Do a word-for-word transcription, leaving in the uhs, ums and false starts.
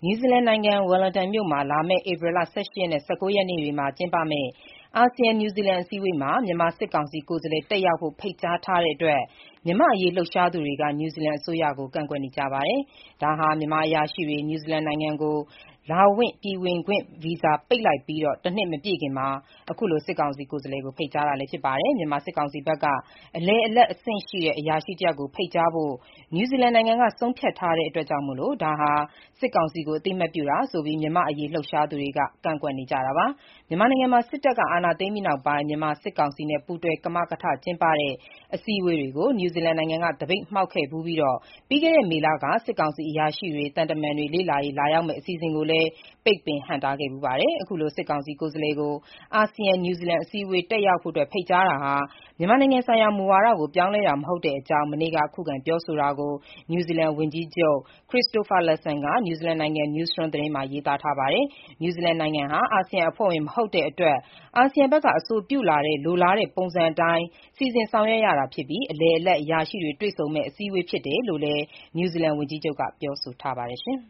နယူးဇီလန်နိုင်ငံ Wellington မြို့မှာ လာမယ့် ဧပြီလ ၁၈ ရက်နဲ့ ၁၉ ရက်နေ့တွေမှာ ကျင်းပမယ့် အာဆီယံ-နယူးဇီလန် အစည်းအဝေးမှာ မြန်မာစစ်ကောင်စီကိုယ်စားလှယ် တက်ရောက်ဖို့ ဖိတ်ကြားထားတဲ့အတွက် မြန်မာ့အရေးလှုပ်ရှားသူတွေက နယူးဇီလန်အစိုးရကို ကန့်ကွက်နေကြပါတယ်။ ဒါဟာ မြန်မာအရာရှိတွေ နယူးဇီလန်နိုင်ငံကို လာပြည်ဝင်ခွင့်ဗီဇာ ပိတ်လိုက်ပြီး တနှစ်မပြည့်ခင်မှာ အခုလို စစ်ကောင်စီကိုယ်စားလှယ်ကို ဖိတ်ကြားတာလည်း ဖြစ်ပါတယ်။ မြန်မာစစ်ကောင်စီဘက်က အလယ်အလတ်အဆင့်ရှိတဲ့ အရာရှိတယောက်ကို ဖိတ်ကြားဖို့ နယူးဇီလန်နိုင်ငံက ဆုံးဖြတ်ထားတဲ့အတွက် ဒါဟာ စစ်ကောင်စီကို အသိအမှတ်ပြုတာဆိုပြီး မြန်မာ့အရေးလှုပ်ရှားသူတွေက ကန့်ကွက်နေကြတာပါ။ မြန်မာနိုင်ငံမှာ စစ်တပ်က အာဏာသိမ်းပြီးနောက်ပိုင်း မြန်မာစစ်ကောင်စီနဲ့ ပူးတွဲကမကထ ကျင်းပတဲ့ အစည်းအဝေးတွေကို နယူးဇီလန်နိုင်ငံက သပိတ်မှောက်ခဲ့ဖူးပြီး ပြီးခဲ့တဲ့မေလက စစ်ကောင်စီအရာရှိတွေ၊ သံတမန်တွေ လေ့လာရေးလာရောက်မယ့် အစီအစဉ်ကိုလည်း ပိတ်ပင်ဟန့်တားခဲ့ဖူးပါတယ်။ အခုလို စစ်ကောင်စီကိုယ်စားလှယ်ကို အာဆီယံ-နယူးဇီလန် အစည်းအဝေး တက်ရောက်ဖို့ ဖိတ်ကြားတာဟာ မြန်မာနိုင်ငံဆိုင်ရာမူဝါဒကို ပြောင်းလဲတာမဟုတ်တဲ့အကြောင်း မနေ့က ခုခံပြောဆိုတာကို နယူးဇီလန်ဝန်ကြီးချုပ် Christopher Luxon က နယူးဇီလန်နိုင်ငံ Newsroom သတင်းမှာ ရေးသားထားပါတယ်။ နယူးဇီလန်နိုင်ငံဟာ အာဆီယံအဖွဲ့ဝင် မဟုတ်တဲ့အတွက် အာဆီယံဘက်က အဆိုပြုလာတဲ့ လိုလားတဲ့ပုံစံအတိုင်း စီစဉ်ဆောင်ရွက်ရတာဖြစ်ပြီး အလယ်အလတ် အရာရှိတွေ တွေ့ဆုံမယ့် အစည်းအဝေးဖြစ်တယ်လို့လည်း နယူးဇီလန်ဝန်ကြီးချုပ်က ပြောဆိုထားပါတယ်